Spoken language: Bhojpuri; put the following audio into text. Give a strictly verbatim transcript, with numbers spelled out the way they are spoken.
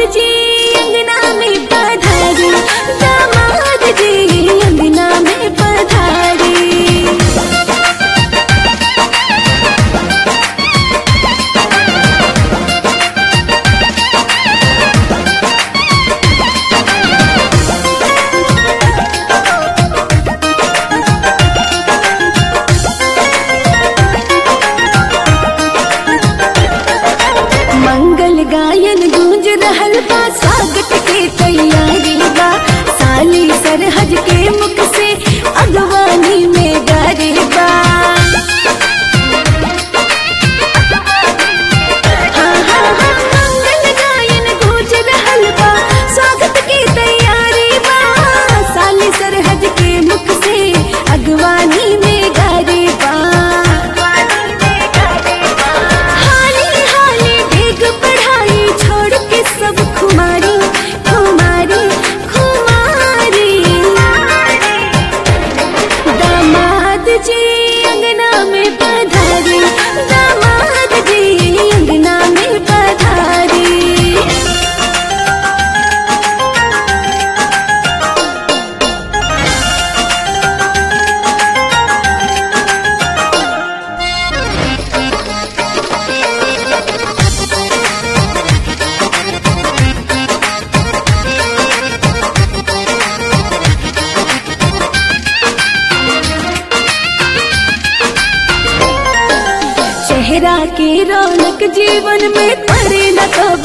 जी अंगना में पधारी, दामाद जी अंगना में पधारी। मंगल गायन गूंज रहल बा, स्वागत के तैयारी बा। साली सरहज के मुख से अगवानी में गारी बा। हाँ हाँ हाँ, मंगल गायन गूंज रहल बा, स्वागत के तैयारी बा। साली सरहज के मुख से अगवानी में गारी बा। सब खुमारी खुमारी खुमारी, दामाद जी अंगना में पधारी, दामाद जी अंगना में पधारी। चेहरा की रौनक जीवन में पड़े न तो